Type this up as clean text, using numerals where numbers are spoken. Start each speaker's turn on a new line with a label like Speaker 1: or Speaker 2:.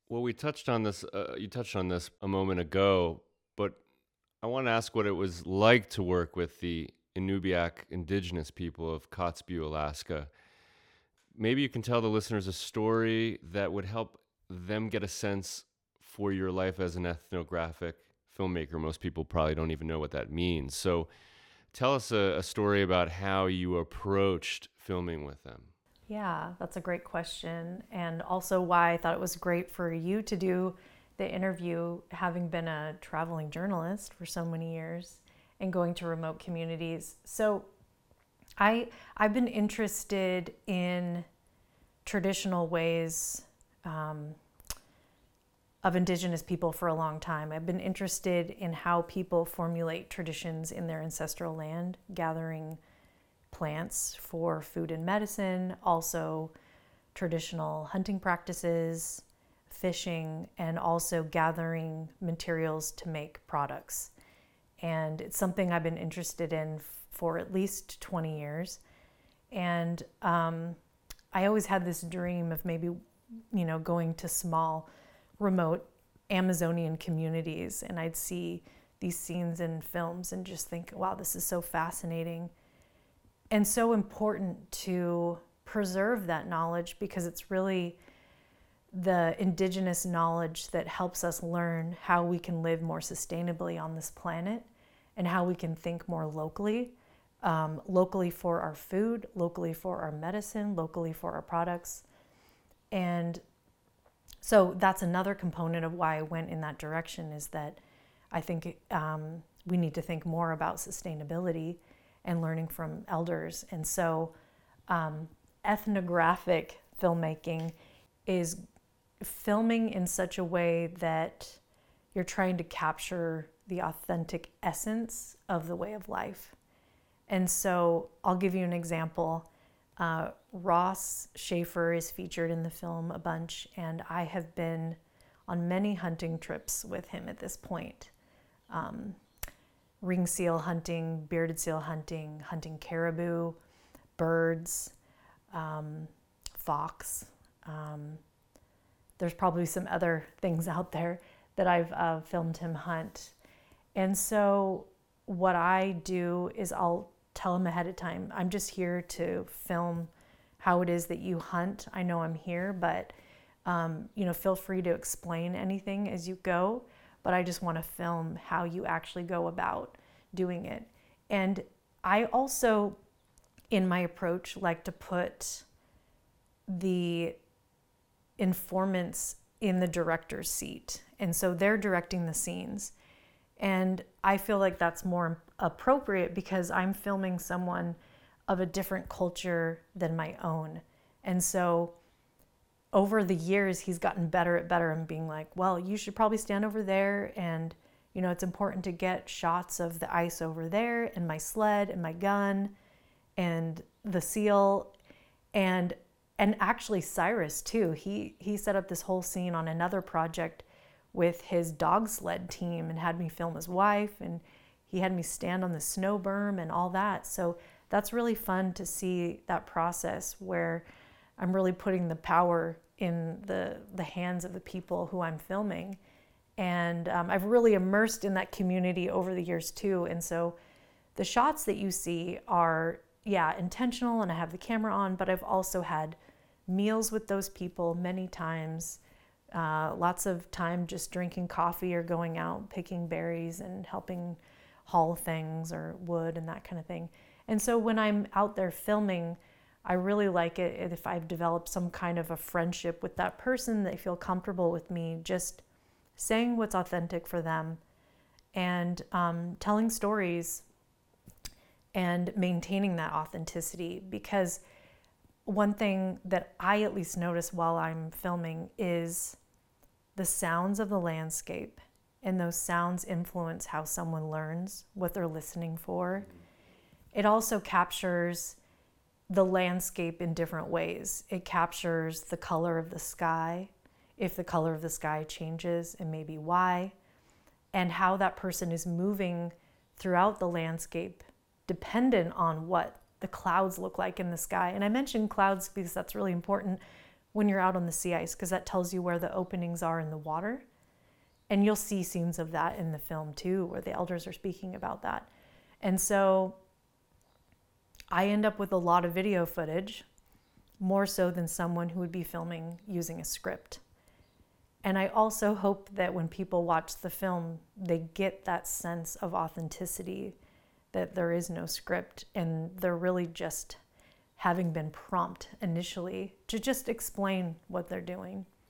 Speaker 1: Well, we touched on this. You touched on this a moment ago, but I want to ask what it was like to work with the Inupiaq indigenous people of Kotzebue, Alaska. Maybe you can tell the listeners a story that would help them get a sense for your life as an ethnographic filmmaker. Most people probably don't even know what that means. So tell us a story about how you approached filming with them.
Speaker 2: Yeah, that's a great question. And also why I thought it was great for you to do the interview, having been a traveling journalist for so many years and going to remote communities. So I I've been interested in traditional ways um, of indigenous people for a long time. I've been interested in how people formulate traditions in their ancestral land, gathering plants for food and medicine, also traditional hunting practices, fishing, and also gathering materials to make products. And it's something I've been interested in for at least 20 years. And I always had this dream of maybe, going to small, remote Amazonian communities, and I'd see these scenes in films and just think, wow, this is so fascinating and so important to preserve that knowledge because it's really the indigenous knowledge that helps us learn how we can live more sustainably on this planet and how we can think more locally, locally for our food, locally for our medicine, locally for our products. And so that's another component of why I went in that direction is that I think we need to think more about sustainability and learning from elders. And so ethnographic filmmaking is filming in such a way that you're trying to capture the authentic essence of the way of life. And so I'll give you an example. Ross Schaefer is featured in the film a bunch, and I have been on many hunting trips with him at this point. Ring seal hunting, bearded seal hunting, hunting caribou, birds, fox. There's probably some other things out there that I've filmed him hunt. And so what I do is I'll tell him ahead of time, I'm just here to film how it is that you hunt. I know I'm here, but feel free to explain anything as you go. But I just want to film how you actually go about doing it. And I also, in my approach, like to put the informants in the director's seat. And so they're directing the scenes. And I feel like that's more appropriate because I'm filming someone of a different culture than my own. And so over the years, he's gotten better and being like, well, you should probably stand over there. And, it's important to get shots of the ice over there and my sled and my gun and the seal. And actually Cyrus too, he set up this whole scene on another project with his dog sled team and had me film his wife, and he had me stand on the snow berm and all that. So that's really fun to see that process where I'm really putting the power in the hands of the people who I'm filming. And I've really immersed in that community over the years too. And so the shots that you see are, yeah, intentional, and I have the camera on, but I've also had meals with those people many times. Lots of time just drinking coffee or going out picking berries and helping haul things or wood and that kind of thing. And so when I'm out there filming, I really like it if I've developed some kind of a friendship with that person, they feel comfortable with me just saying what's authentic for them and telling stories and maintaining that authenticity. Because one thing that I at least notice while I'm filming is the sounds of the landscape, and those sounds influence how someone learns what they're listening for. It also captures the landscape in different ways. It captures the color of the sky, if the color of the sky changes, and maybe why, and how that person is moving throughout the landscape dependent on what the clouds look like in the sky. And I mentioned clouds because that's really important when you're out on the sea ice, because that tells you where the openings are in the water. And you'll see scenes of that in the film too, where the elders are speaking about that. And so I end up with a lot of video footage, more so than someone who would be filming using a script. And I also hope that when people watch the film, they get that sense of authenticity, that there is no script and they're really just having been prompted initially to just explain what they're doing.